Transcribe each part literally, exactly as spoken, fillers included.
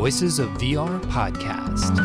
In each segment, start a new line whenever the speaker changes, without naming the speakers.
Voices of V R podcast.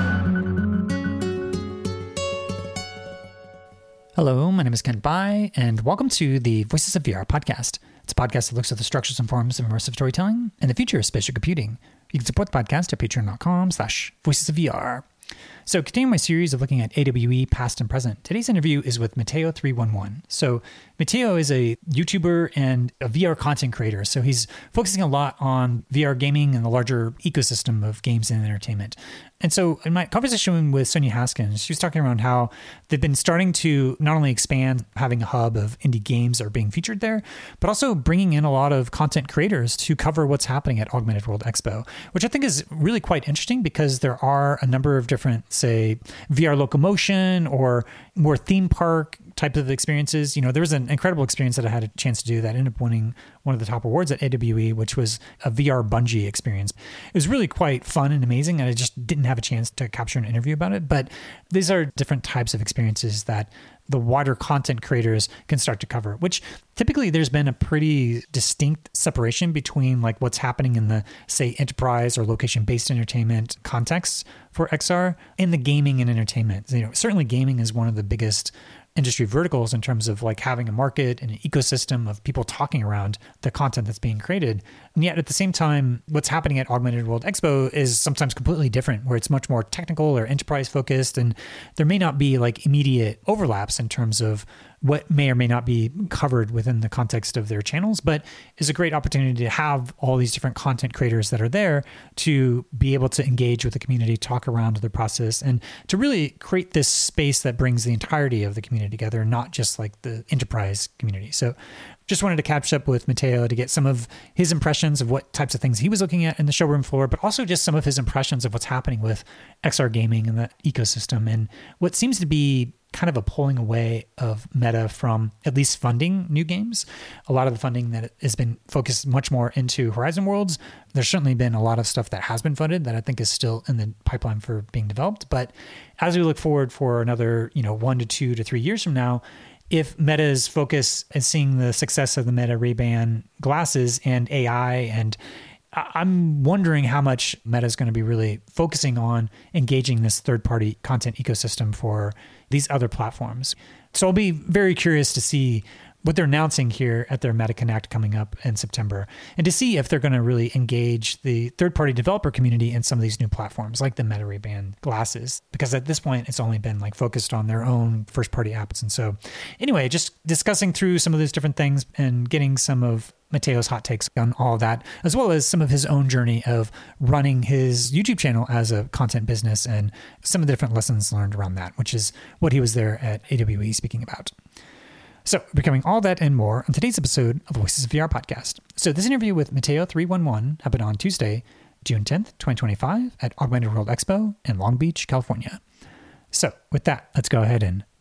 Hello, my name is Kent Bai, and welcome to the Voices of V R podcast. It's a podcast that looks at the structures and forms of immersive storytelling and the future of spatial computing. You can support the podcast at patreon.com slash voices of VR. So continuing my series of looking at A W E past and present, today's interview is with Mateo three one one. So Mateo is a YouTuber and a V R content creator. So he's focusing a lot on V R gaming and the larger ecosystem of games and entertainment. And so in my conversation with Sonia Haskins, she was talking around how they've been starting to not only expand having a hub of indie games that are being featured there, but also bringing in a lot of content creators to cover what's happening at Augmented World Expo, which I think is really quite interesting because there are a number of different, say, V R locomotion or more theme park type of experiences. You know, there was an incredible experience that I had a chance to do that ended up winning one of the top awards at A W E, which was a V R bungee experience. It was really quite fun and amazing, and I just didn't have a chance to capture an interview about it. But these are different types of experiences that the wider content creators can start to cover, which typically there's been a pretty distinct separation between like what's happening in the, say, enterprise or location-based entertainment contexts for X R and the gaming and entertainment. You know, certainly gaming is one of the biggest industry verticals in terms of like having a market and an ecosystem of people talking around the content that's being created. And yet at the same time, what's happening at Augmented World Expo is sometimes completely different, where it's much more technical or enterprise focused. And there may not be like immediate overlaps in terms of what may or may not be covered within the context of their channels, but is a great opportunity to have all these different content creators that are there to be able to engage with the community, talk around the process, and to really create this space that brings the entirety of the community together, not just like the enterprise community. So just wanted to catch up with Mateo to get some of his impressions of what types of things he was looking at in the showroom floor, but also just some of his impressions of what's happening with X R gaming and the ecosystem and what seems to be kind of a pulling away of Meta from at least funding new games. A lot of the funding that has been focused much more into Horizon Worlds. There's certainly been a lot of stuff that has been funded that I think is still in the pipeline for being developed. But as we look forward for another, you know, one to two to three years from now, if Meta's focus is seeing the success of the Meta Ray-Ban glasses and A I, and I'm wondering how much Meta is going to be really focusing on engaging this third-party content ecosystem for these other platforms. So I'll be very curious to see what they're announcing here at their Meta Connect coming up in September, and to see if they're going to really engage the third-party developer community in some of these new platforms like the Meta Ray-Ban glasses, because at this point it's only been like focused on their own first-party apps. And so anyway, just discussing through some of those different things and getting some of Mateo's hot takes on all of that, as well as some of his own journey of running his YouTube channel as a content business and some of the different lessons learned around that, which is what he was there at A W E speaking about. So we're covering all that and more on today's episode of Voices of V R podcast. So this interview with Mateo three one one happened on Tuesday, June tenth, twenty twenty-five at Augmented World Expo in Long Beach, California. So with that, let's go ahead and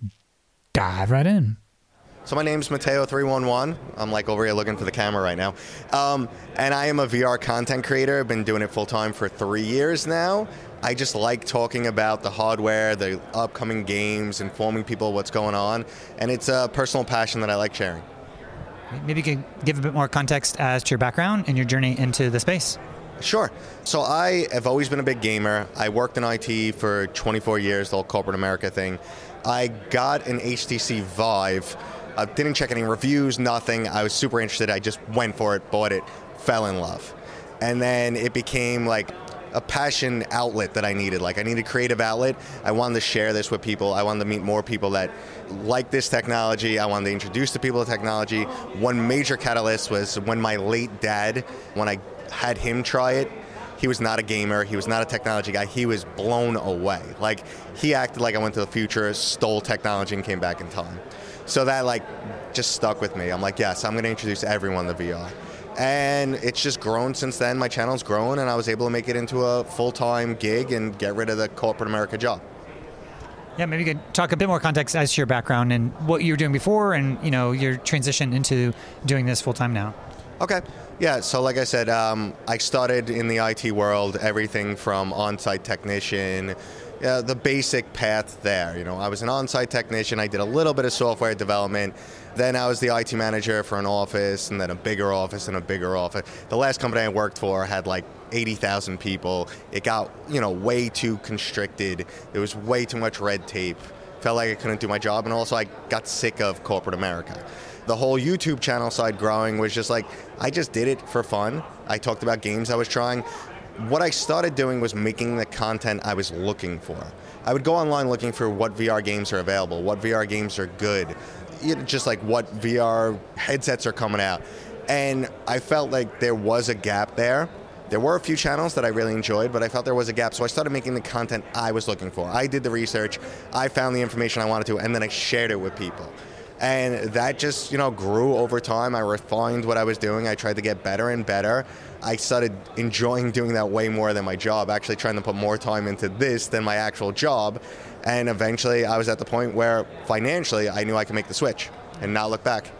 dive right in.
So my name's Mateo three one one. I'm like over here looking for the camera right now. Um, and I am a V R content creator. I've been doing it full time for three years now. I just like talking about the hardware, the upcoming games, informing people what's going on. And it's a personal passion that I like sharing.
Maybe you could give a bit more context as to your background and your journey into the space.
Sure. So I have always been a big gamer. I worked in I T for twenty-four years, the whole corporate America thing. I got an H T C Vive. I didn't check any reviews, nothing. I was super interested. I just went for it, bought it, fell in love. And then it became like a passion outlet that I needed. Like I needed a creative outlet. I wanted to share this with people. I wanted to meet more people that like this technology. I wanted to introduce the people to technology. One major catalyst was when my late dad, when I had him try it, he was not a gamer. He was not a technology guy. He was blown away. Like he acted like I went to the future, stole technology and came back in time. So that like just stuck with me. I'm like, yes, I'm going to introduce everyone to V R. And it's just grown since then. My channel's grown, and I was able to make it into a full-time gig and get rid of the corporate America job.
Yeah, maybe you could talk a bit more context as to your background and what you were doing before and, you know, your transition into doing this full-time now.
Okay. Yeah, so like I said, um, I started in the I T world, everything from on-site technician uh, the basic path there. You know, I was an on-site technician. I did a little bit of software development. Then I was the I T manager for an office, and then a bigger office and a bigger office. The last company I worked for had like eighty thousand people. It got, you know, way too constricted. There was way too much red tape. Felt like I couldn't do my job, and also I got sick of corporate America. The whole YouTube channel side growing was just like, I just did it for fun. I talked about games I was trying. What I started doing was making the content I was looking for. I would go online looking for what V R games are available, what V R games are good, you know, just like what V R headsets are coming out. And I felt like there was a gap there. There were a few channels that I really enjoyed, but I felt there was a gap, so I started making the content I was looking for. I did the research, I found the information I wanted to, and then I shared it with people. And that just, you know, grew over time. I refined what I was doing. I tried to get better and better. I started enjoying doing that way more than my job, actually trying to put more time into this than my actual job. And eventually I was at the point where financially I knew I could make the switch and not look back.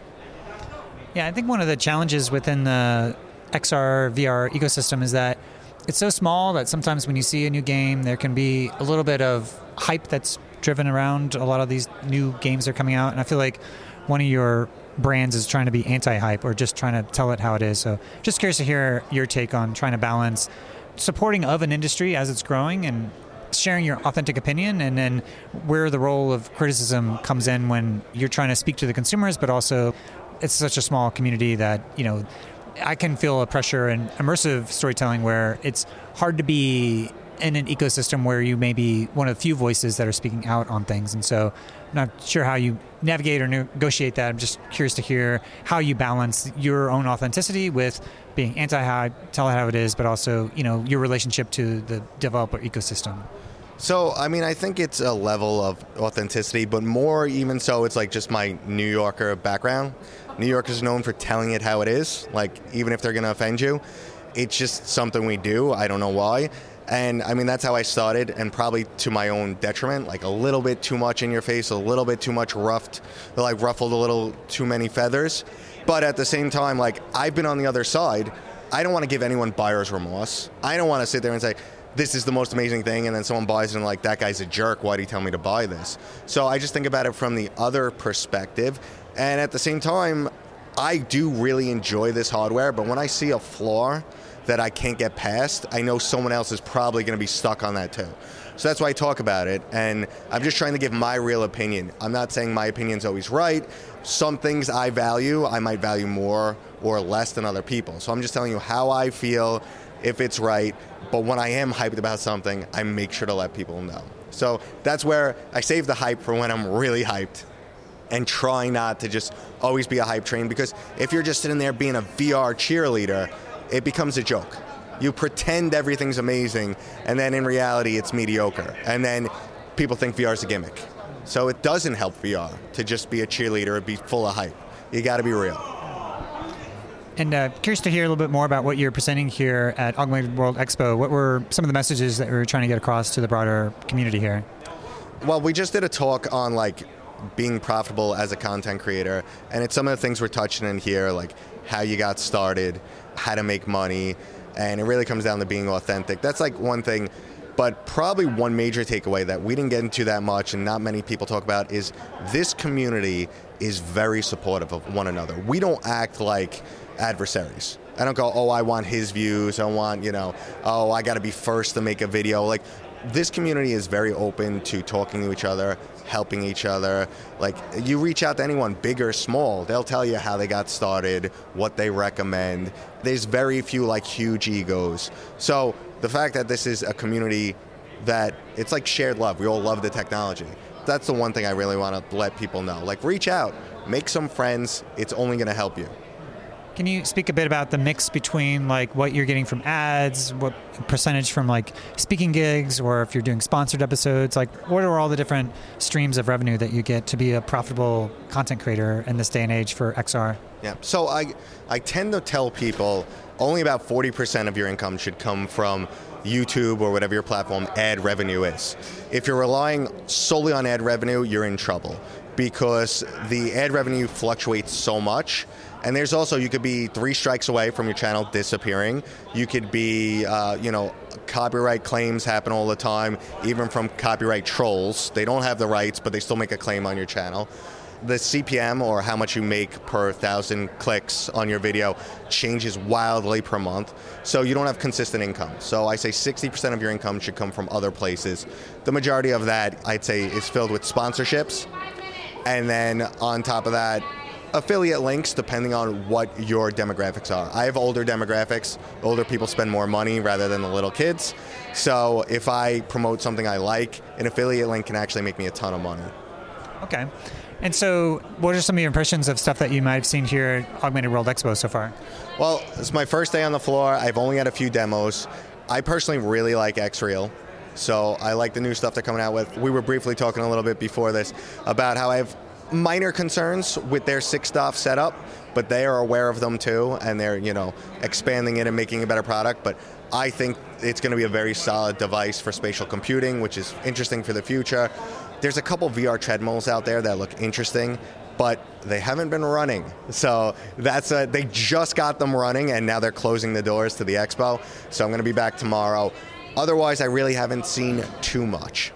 Yeah, I think one of the challenges within the X R, V R ecosystem is that it's so small that sometimes when you see a new game, there can be a little bit of hype that's driven around a lot of these new games that are coming out. And I feel like one of your brands is trying to be anti-hype or just trying to tell it how it is. So just curious to hear your take on trying to balance supporting of an industry as it's growing and sharing your authentic opinion, and then where the role of criticism comes in when you're trying to speak to the consumers, but also it's such a small community that, you know, I can feel a pressure in immersive storytelling where it's hard to be in an ecosystem where you may be one of the few voices that are speaking out on things. And so I'm not sure how you navigate or negotiate that. I'm just curious to hear how you balance your own authenticity with being anti-hype, tell it how it is, but also, you know, your relationship to the developer ecosystem.
So, I mean, I think it's a level of authenticity, but more even so, it's like just my New Yorker background. New York is known for telling it how it is, like even if they're going to offend you. It's just something we do. I don't know why. And I mean, that's how I started, and probably to my own detriment, like a little bit too much in your face, a little bit too much ruffed, like ruffled a little too many feathers. But at the same time, like I've been on the other side. I don't want to give anyone buyer's remorse. I don't want to sit there and say, this is the most amazing thing, and then someone buys it and like, that guy's a jerk, why did he tell me to buy this? So I just think about it from the other perspective. And at the same time, I do really enjoy this hardware, but when I see a flaw that I can't get past, I know someone else is probably going to be stuck on that too. So that's why I talk about it, and I'm just trying to give my real opinion. I'm not saying my opinion's always right. Some things I value, I might value more or less than other people. So I'm just telling you how I feel, if it's right. But when I am hyped about something, I make sure to let people know. So that's where I save the hype for when I'm really hyped, and try not to just always be a hype train, because if you're just sitting there being a V R cheerleader, it becomes a joke. You pretend everything's amazing, and then in reality it's mediocre. And then people think V R is a gimmick. So it doesn't help V R to just be a cheerleader and be full of hype. You gotta be real.
And uh, curious to hear a little bit more about what you're presenting here at Augmented World Expo. What were some of the messages that we're trying to get across to the broader community here?
Well, we just did a talk on like being profitable as a content creator, and it's some of the things we're touching in here, like how you got started, how to make money, and it really comes down to being authentic. That's like one thing, but probably one major takeaway that we didn't get into that much and not many people talk about is this community is very supportive of one another. We don't act like adversaries. I don't go, oh, I want his views, I want, you know, oh, I gotta be first to make a video. Like, this community is very open to talking to each other, helping each other. Like, you reach out to anyone, big or small, they'll tell you how they got started, what they recommend. There's very few like huge egos. So the fact that this is a community that it's like shared love, we all love the technology. That's the one thing I really want to let people know. Like, reach out, make some friends, it's only going to help you.
Can you speak a bit about the mix between like what you're getting from ads, what percentage from like speaking gigs, or if you're doing sponsored episodes? Like, what are all the different streams of revenue that you get to be a profitable content creator in this day and age for X R?
Yeah, so I, I tend to tell people only about forty percent of your income should come from YouTube or whatever your platform ad revenue is. If you're relying solely on ad revenue, you're in trouble, because the ad revenue fluctuates so much And there's also, you could be three strikes away from your channel disappearing. You could be, uh, you know, copyright claims happen all the time, even from copyright trolls. They don't have the rights, but they still make a claim on your channel. The C P M, or how much you make per thousand clicks on your video, changes wildly per month. So you don't have consistent income. So I say sixty percent of your income should come from other places. The majority of that, I'd say, is filled with sponsorships. And then on top of that, affiliate links, depending on what your demographics are. I have older demographics. Older people spend more money rather than the little kids. So if I promote something I like, an affiliate link can actually make me a ton of money.
Okay. And so what are some of your impressions of stuff that you might have seen here at Augmented World Expo so far?
Well, it's my first day on the floor. I've only had a few demos. I personally really like Xreal. So I like the new stuff they're coming out with. We were briefly talking a little bit before this about how I have minor concerns with their six D O F setup, but they are aware of them too, and they're, you know, expanding it and making a better product. But I think it's going to be a very solid device for spatial computing, which is interesting for the future. There's a couple V R treadmills out there that look interesting, but they haven't been running. So that's a, they just got them running, and now they're closing the doors to the expo. So I'm going to be back tomorrow. Otherwise, I really haven't seen too much.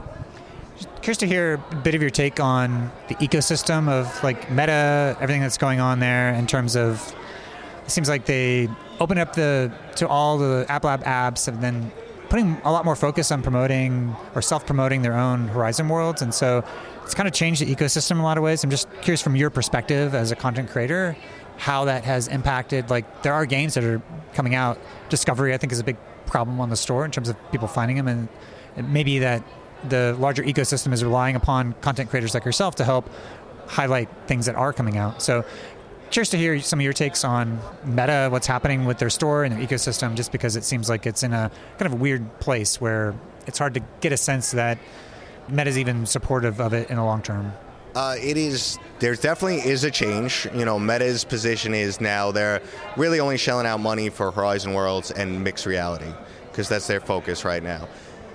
Curious to hear a bit of your take on the ecosystem of like Meta, everything that's going on there in terms of, it seems like they open up the to all the App Lab apps and then putting a lot more focus on promoting or self-promoting their own Horizon worlds. And so it's kind of changed the ecosystem in a lot of ways. I'm just curious from your perspective as a content creator, how that has impacted, like there are games that are coming out. Discovery, I think, is a big problem on the store in terms of people finding them, and maybe that the larger ecosystem is relying upon content creators like yourself to help highlight things that are coming out. So curious to hear some of your takes on Meta, what's happening with their store and their ecosystem, just because it seems like it's in a kind of a weird place where it's hard to get a sense that Meta's even supportive of it in the long term.
Uh, it is, there definitely is a change. You know, Meta's position is now they're really only shelling out money for Horizon Worlds and mixed reality, because that's their focus right now.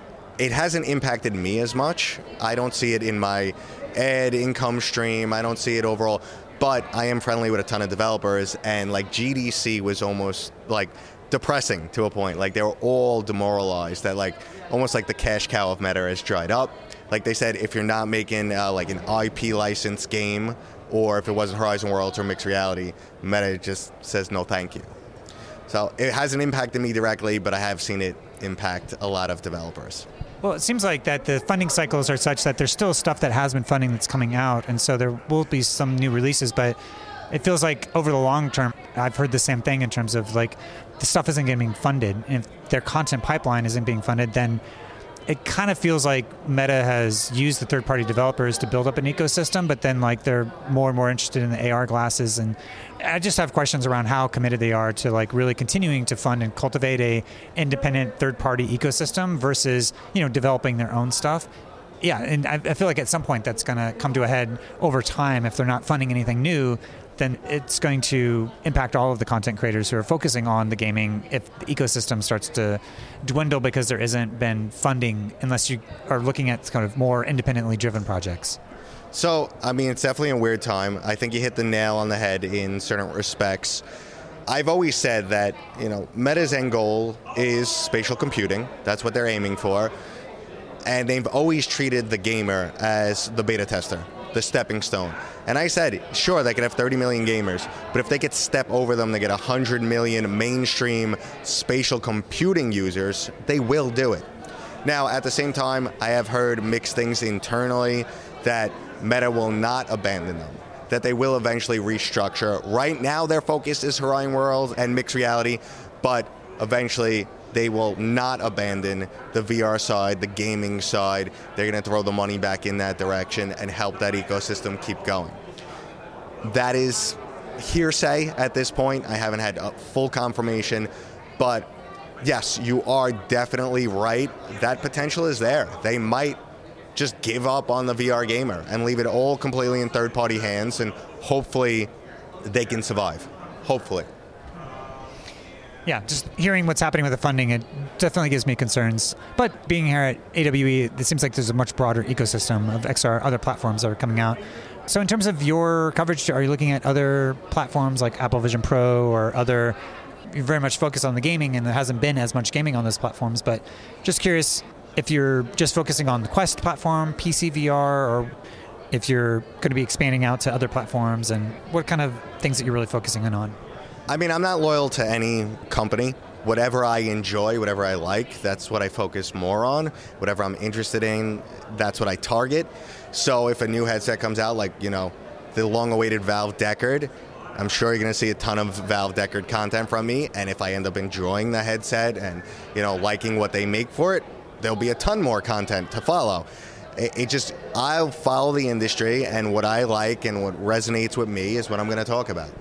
It hasn't impacted me as much. I don't see it in my ad income stream. I don't see it overall. But I am friendly with a ton of developers, and like G D C was almost like depressing to a point. Like they were all demoralized that like almost like the cash cow of Meta has dried up. Like they said, if you're not making uh, like an I P licensed game, or if it wasn't Horizon Worlds or mixed reality, Meta just says no thank you. So it hasn't impacted me directly, but I have seen it impact a lot of developers.
Well, it seems like that the funding cycles are such that there's still stuff that has been funding that's coming out, and so there will be some new releases, but it feels like over the long term, I've heard the same thing in terms of like the stuff isn't getting funded, and if their content pipeline isn't being funded, then it kind of feels like Meta has used the third-party developers to build up an ecosystem, but then like they're more and more interested in the A R glasses, and I just have questions around how committed they are to like really continuing to fund and cultivate a independent third-party ecosystem versus, you know, developing their own stuff. Yeah, and I, I feel like at some point that's going to come to a head over time. If they're not funding anything new, then it's going to impact all of the content creators who are focusing on the gaming if the ecosystem starts to dwindle because there isn't been funding, unless you are looking at kind of more independently driven projects.
So, I mean, it's definitely a weird time. I think you hit the nail on the head in certain respects. I've always said that, you know, Meta's end goal is spatial computing. That's what they're aiming for. And they've always treated the gamer as the beta tester, the stepping stone. And I said, sure, they could have thirty million gamers, but if they could step over them to get one hundred million mainstream spatial computing users, they will do it. Now, at the same time, I have heard mixed things internally that Meta will not abandon them, that they will eventually restructure. Right now, their focus is Horizon Worlds and mixed reality, but eventually they will not abandon the V R side, the gaming side. They're going to throw the money back in that direction and help that ecosystem keep going. That is hearsay at this point. I haven't had a full confirmation, but yes, you are definitely right. That potential is there. They might just give up on the V R gamer and leave it all completely in third-party hands, and hopefully they can survive. Hopefully.
Yeah, just hearing what's happening with the funding, it definitely gives me concerns. But being here at A W E, it seems like there's a much broader ecosystem of X R, other platforms that are coming out. So in terms of your coverage, are you looking at other platforms like Apple Vision Pro or other, you're very much focused on the gaming and there hasn't been as much gaming on those platforms, but just curious if you're just focusing on the Quest platform, P C V R, or if you're going to be expanding out to other platforms and what kind of things that you're really focusing in on.
I mean, I'm not loyal to any company. Whatever I enjoy, whatever I like, that's what I focus more on. Whatever I'm interested in, that's what I target. So if a new headset comes out, like, you know, the long-awaited Valve Deckard, I'm sure you're going to see a ton of Valve Deckard content from me. And if I end up enjoying the headset and, you know, liking what they make for it, there'll be a ton more content to follow. It, it just, I'll follow the industry, and what I like and what resonates with me is what I'm going to talk about.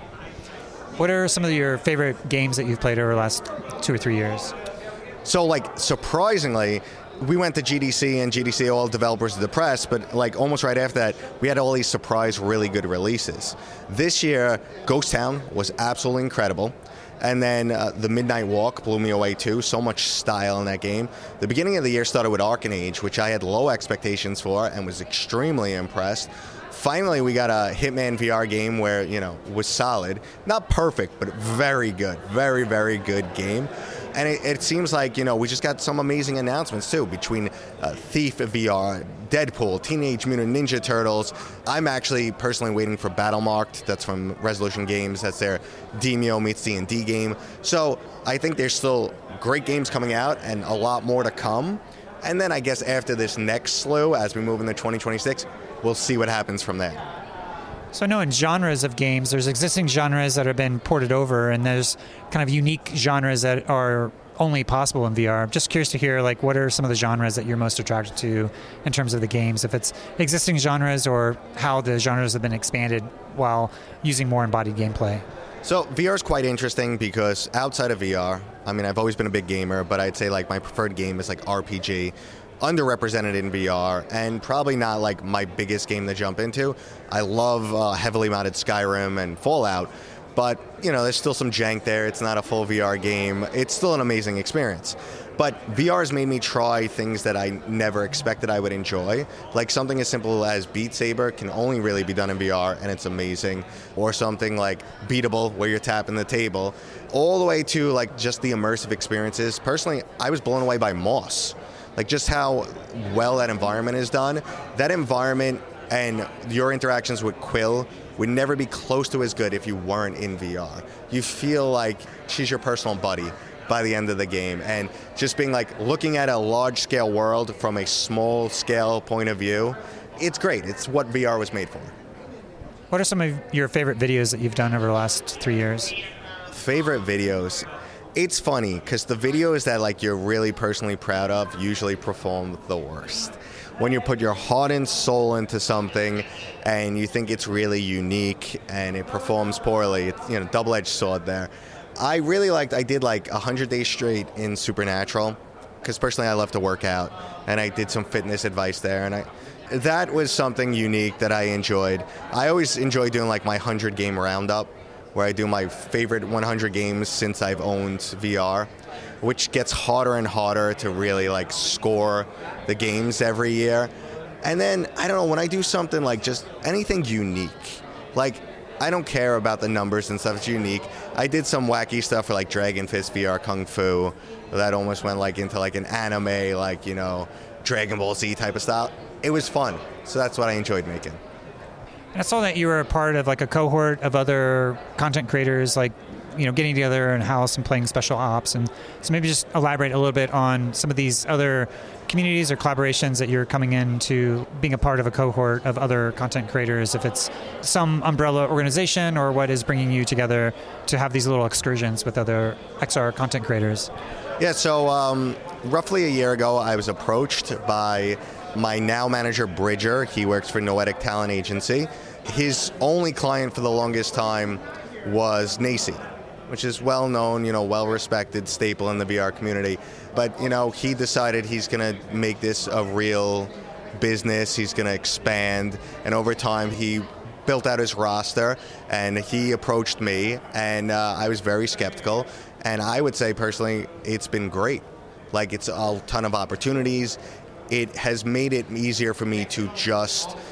What are some of your favorite games that you've played over the last two or three years?
So, like, surprisingly, we went to G D C, and G D C, all developers are depressed, but, like, almost right after that, we had all these surprise, really good releases. This year, Ghost Town was absolutely incredible. And then uh, the Midnight Walk blew me away, too. So much style in that game. The beginning of the year started with Arcane Age, which I had low expectations for and was extremely impressed. Finally, we got a Hitman V R game where, you know, was solid. Not perfect, but very good. Very, very good game. And it, it seems like, you know, we just got some amazing announcements, too, between uh, Thief V R, Deadpool, Teenage Mutant Ninja Turtles. I'm actually personally waiting for Battlemarked. That's from Resolution Games. That's their Demeo meets D and D game. So I think there's still great games coming out and a lot more to come. And then I guess after this next slew, as we move into twenty twenty-six, we'll see what happens from there.
So I know in genres of games, there's existing genres that have been ported over, and there's kind of unique genres that are only possible in V R. I'm just curious to hear, like, what are some of the genres that you're most attracted to in terms of the games, if it's existing genres or how the genres have been expanded while using more embodied gameplay.
So V R is quite interesting because outside of V R, I mean, I've always been a big gamer, but I'd say like my preferred game is like R P G. Underrepresented in V R, and probably not like my biggest game to jump into. I love uh, heavily modded Skyrim and Fallout, but you know, there's still some jank there. It's not a full V R game. It's still an amazing experience. But V R has made me try things that I never expected I would enjoy. Like something as simple as Beat Saber can only really be done in V R, and it's amazing. Or something like Beatable, where you're tapping the table. All the way to like just the immersive experiences. Personally, I was blown away by Moss. Like just how well that environment is done. That environment and your interactions with Quill would never be close to as good if you weren't in V R. You feel like she's your personal buddy by the end of the game. And just being like looking at a large scale world from a small scale point of view, it's great. It's what V R was made for.
What are some of your favorite videos that you've done over the last three years?
Favorite videos? It's funny because the videos that like you're really personally proud of usually perform the worst. When you put your heart and soul into something and you think it's really unique and it performs poorly, it's, you know, double-edged sword there. I really liked, I did like one hundred days straight in Supernatural because personally I love to work out, and I did some fitness advice there, and I that was something unique that I enjoyed. I always enjoy doing like my one hundred game roundup, where I do my favorite one hundred games since I've owned V R, which gets harder and harder to really like score the games every year. And then, I don't know, when I do something like just anything unique, like I don't care about the numbers and stuff, it's unique. I did some wacky stuff for like Dragon Fist V R Kung Fu that almost went like into like an anime, like, you know, Dragon Ball Z type of style. It was fun, so that's what I enjoyed making.
And I saw that you were a part of like a cohort of other content creators, like, you know, getting together in a house and playing special ops. And so maybe just elaborate a little bit on some of these other communities or collaborations that you're coming into being a part of a cohort of other content creators, if it's some umbrella organization or what is bringing you together to have these little excursions with other X R content creators.
Yeah, so um, roughly a year ago, I was approached by my now manager, Bridger. He works for Noetic Talent Agency. His only client for the longest time was N A C Y, which is well-known, you know, well-respected staple in the V R community. But, you know, he decided he's going to make this a real business. He's going to expand. And over time, he built out his roster, and he approached me, and uh, I was very skeptical. And I would say, personally, it's been great. Like, it's a ton of opportunities. It has made it easier for me to just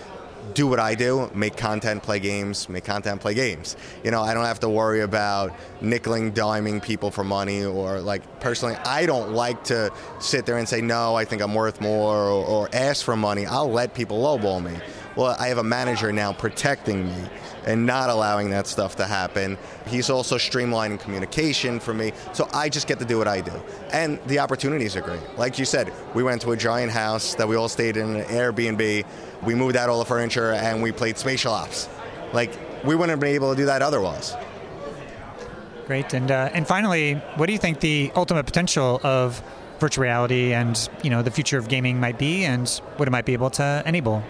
do what I do, make content, play games, make content, play games. You know, I don't have to worry about nickeling, diming people for money, or like personally, I don't like to sit there and say, no, I think I'm worth more, or, or ask for money. I'll let people lowball me. Well, I have a manager now protecting me and not allowing that stuff to happen. He's also streamlining communication for me, so I just get to do what I do. And the opportunities are great. Like you said, we went to a giant house that we all stayed in, an Airbnb. We moved out all the furniture, and we played Spatial Ops. Like, we wouldn't have been able to do that otherwise.
Great. And uh, and finally, what do you think the ultimate potential of virtual reality and, you know, the future of gaming might be, and what it might be able to enable?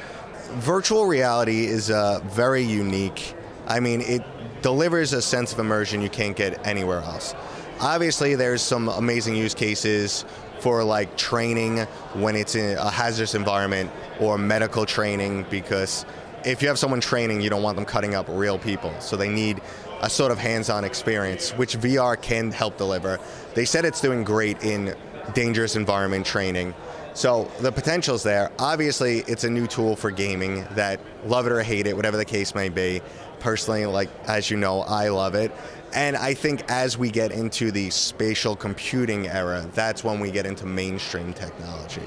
Virtual reality is uh, very unique. I mean, it delivers a sense of immersion you can't get anywhere else. Obviously, there's some amazing use cases for like training when it's in a hazardous environment, or medical training, because if you have someone training, you don't want them cutting up real people. So they need a sort of hands-on experience, which V R can help deliver. They said it's doing great in dangerous environment training. So the potential's there. Obviously, it's a new tool for gaming that, love it or hate it, whatever the case may be. Personally, like, as you know, I love it. And I think as we get into the spatial computing era, that's when we get into mainstream technology.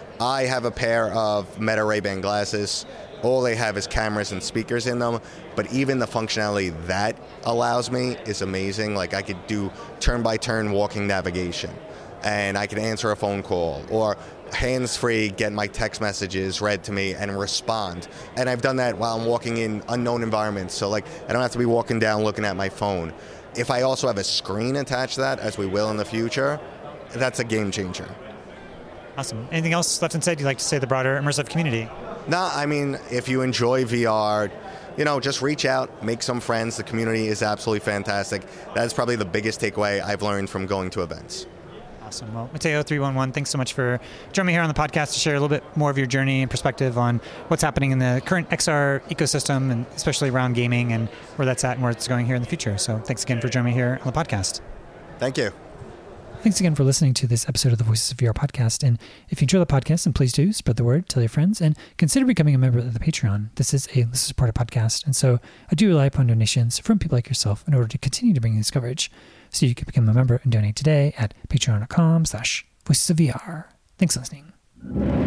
I have a pair of Meta Ray-Ban glasses. All they have is cameras and speakers in them, but even the functionality that allows me is amazing. Like, I could do turn-by-turn walking navigation, and I could answer a phone call, or hands-free get my text messages read to me and respond. And I've done that while I'm walking in unknown environments, so like I don't have to be walking down looking at my phone. If I also have a screen attached to that, as we will in the future, that's a game changer.
Awesome. Anything else left unsaid you'd like to say to the broader immersive community?
No, I mean, if you enjoy V R, you know, just reach out, make some friends. The community is absolutely fantastic. That's probably the biggest takeaway I've learned from going to events.
Awesome. Well, Matteo three one one, thanks so much for joining me here on the podcast to share a little bit more of your journey and perspective on what's happening in the current X R ecosystem, and especially around gaming and where that's at and where it's going here in the future. So thanks again for joining me here on the podcast.
Thank you.
Thanks again for listening to this episode of the Voices of V R podcast. And if you enjoy the podcast, then please do spread the word, tell your friends, and consider becoming a member of the Patreon. This is a listener supported podcast, and so I do rely upon donations from people like yourself in order to continue to bring you this coverage. So you can become a member and donate today at patreon.com slash voices of VR. Thanks for listening.